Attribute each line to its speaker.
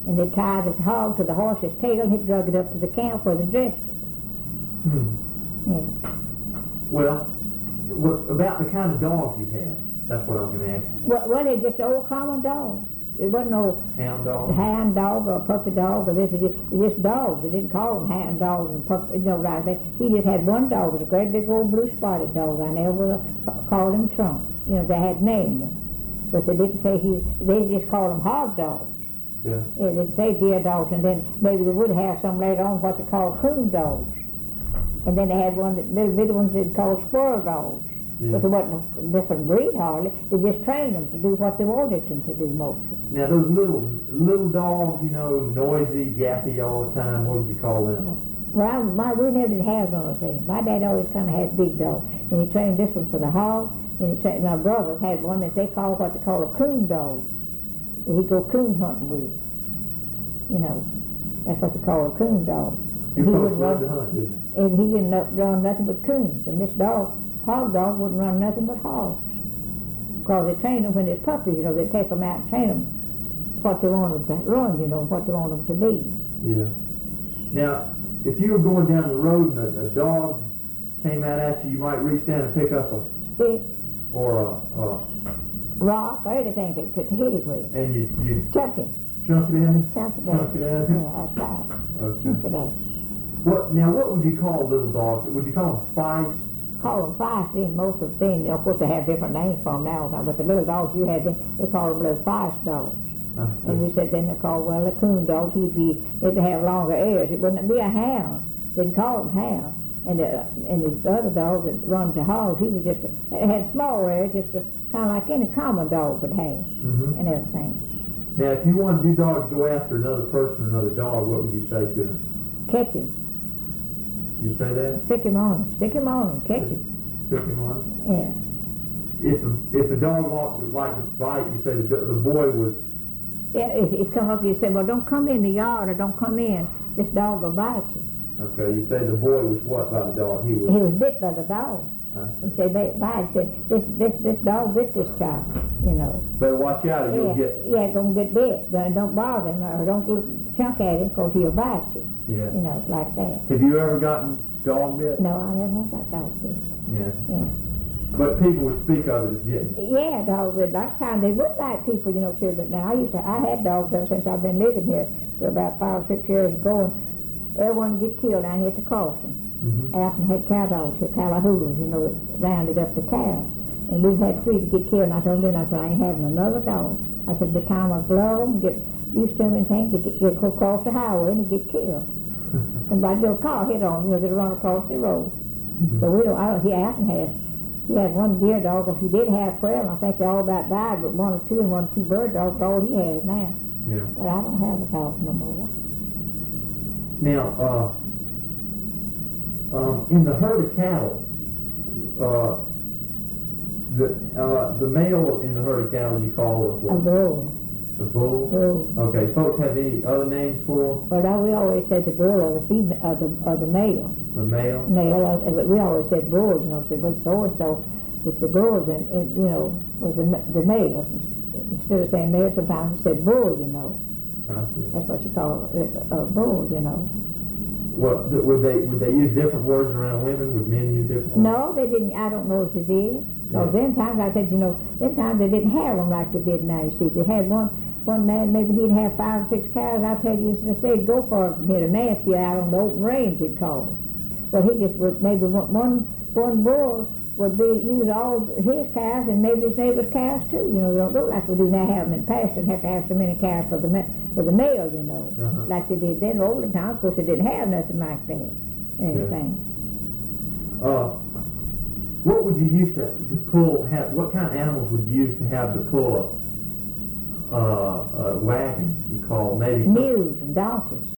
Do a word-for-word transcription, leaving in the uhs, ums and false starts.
Speaker 1: and they tied this hog to the horse's tail, and he drug it up to the camp where they dressed it.
Speaker 2: Hmm.
Speaker 1: Yeah.
Speaker 2: Well, what about the kind of dogs you had? That's what I was going to ask you.
Speaker 1: Well, well, they're just old common dogs. It wasn't no
Speaker 2: Hound dog?
Speaker 1: hound dog or a puppy dog or this. It's just, it's just dogs. They didn't call them hound dogs and puppy, you know, like that. He just had one dog. It was a great big old blue spotted dog. I never called him Trump. You know, they had named them. But they didn't say he, they just called them hog dogs.
Speaker 2: Yeah.
Speaker 1: Yeah, they'd say deer dogs, and then maybe they would have some later on what they call coon dogs. And then they had one, that little bitty ones they'd call squirrel dogs.
Speaker 2: Yeah.
Speaker 1: But there wasn't a different breed hardly. They just trained them to do what they wanted them to do mostly.
Speaker 2: Now those little little dogs, you know, noisy, yappy all the time, what would you call them?
Speaker 1: Well, I, my, we never did have none of things. My dad always kind of had big dogs, and he trained this one for the hog, and he trained, my brothers had one that they call what they call a coon dog. That he'd go coon hunting with. You know, that's what they call a coon dog.
Speaker 2: Your
Speaker 1: And he
Speaker 2: folks
Speaker 1: wouldn't
Speaker 2: loved to
Speaker 1: run-
Speaker 2: hunt, didn't they?
Speaker 1: And he didn't no- run nothing but coons, and this dog, hog dog, wouldn't run nothing but hogs. Because they train them when they're puppies, you know, they take them out and train them what they want them to run, you know, what they want them to be.
Speaker 2: Yeah. Now, if you were going down the road and a, a dog came out at you, you might reach down and pick up a,
Speaker 1: Stick,
Speaker 2: or a, a
Speaker 1: rock, or anything to, to, to hit it with.
Speaker 2: and you, you
Speaker 1: Chunk it,
Speaker 2: chunk it in?
Speaker 1: chunk it
Speaker 2: Chunk
Speaker 1: out.
Speaker 2: it out?
Speaker 1: Yeah, that's right.
Speaker 2: Okay.
Speaker 1: Chunk it out.
Speaker 2: What, now, what would you call little dogs? Would you call them fights?
Speaker 1: Call them feisty, and most of the things, of course they have different names for them now, but the little dogs you had, they, they call them little feist dogs.
Speaker 2: I see.
Speaker 1: And we said then they called, well, the coon dogs, he'd be, they'd have longer ears. It wouldn't be a hound. They didn't call him hound. And the, and the other dog that run to hogs, he was just, a, it had small ears, just a, kind of like any common dog would have,
Speaker 2: Mm-hmm.
Speaker 1: and everything.
Speaker 2: Now, if you wanted your dog to go after another person or another dog, what would you say to him?
Speaker 1: Catch him,
Speaker 2: You say that?
Speaker 1: stick him on him, stick him on him, catch him.
Speaker 2: Took him on?
Speaker 1: Yeah.
Speaker 2: If a, if a dog walked, liked to bite, you say the, the boy was,
Speaker 1: Yeah, if he come up, you say, well, don't come in the yard or don't come in. This dog will bite you.
Speaker 2: okay, you say the boy was what by the dog? He
Speaker 1: He
Speaker 2: was,
Speaker 1: was bit by the dog.
Speaker 2: uh,
Speaker 1: And say, bite, he said, this, this, this dog bit this child, you know.
Speaker 2: better watch out or you'll
Speaker 1: Yeah,
Speaker 2: get,
Speaker 1: yeah, don't get bit. Don't, don't bother him or don't look, chunk at him because he'll bite you,
Speaker 2: yeah.
Speaker 1: you know, like that.
Speaker 2: Have you ever gotten dog bit?
Speaker 1: No, I never have got dog bit.
Speaker 2: Yeah.
Speaker 1: Yeah.
Speaker 2: But people would speak of it as getting,
Speaker 1: Yeah, dog bit. Last time they would like people, you know, children. Now, I used to, I had dogs ever since I've been living here for about five or six years ago, and everyone would get killed down here at the crossing.
Speaker 2: mm-hmm.
Speaker 1: Afton had cow dogs here, Callahoolas, you know, that rounded up the cows. And we've had three to get killed, and I told them then, I said, I ain't having another dog. I said, by the time I glove them, get used to them and things, they get, get go across the highway and they get killed. Somebody, your car hit on them, you know, they run across the road.
Speaker 2: Mm-hmm.
Speaker 1: So we don't, I don't, he, Afton has, he had one deer dog, or he did have twelve, and I think they all about died, but one or two, and one or two bird dogs, all he has now.
Speaker 2: Yeah.
Speaker 1: But I don't have a dog no more.
Speaker 2: Now, uh, um, in the herd of cattle, uh, the, uh, the male in the herd of cattle you call
Speaker 1: A
Speaker 2: a what?
Speaker 1: bull,
Speaker 2: The bull?
Speaker 1: bull.
Speaker 2: Okay, folks have any other names for
Speaker 1: But I, we always said the bull or the female, or the, or the male.
Speaker 2: the male?
Speaker 1: Male, uh, but we always said bulls, you know, said, well, so-and-so, that the bulls, and, and, you know, was the, ma- the male. Instead of saying male, sometimes we said bull, you know.
Speaker 2: I see.
Speaker 1: That's what you call a, a bull, you know.
Speaker 2: What, th- would they, would they use different words around women? Would men use different words?
Speaker 1: No, they didn't, I don't know if they did. Because
Speaker 2: Yeah.
Speaker 1: then times, I said, you know, then times they didn't have them like they did now, you see. They had one, one man, maybe he'd have five or six cows. I tell you, as I said, go for it from here to Mansfield out on the open range, you'd call them. But he just would, maybe one, one, one bull would be, use all his cows and maybe his neighbor's cows too. You know, they don't look like we do now, have them in pasture and have to have so many cows for the ma- for the male, you know,
Speaker 2: Uh-huh.
Speaker 1: like they did then. Older times, of course, they didn't have nothing like that, anything.
Speaker 2: Uh, what would you use to, to pull, have, what kind of animals would you use to have to pull a, uh, a wagon, you call maybe? some-
Speaker 1: Mules and donkeys.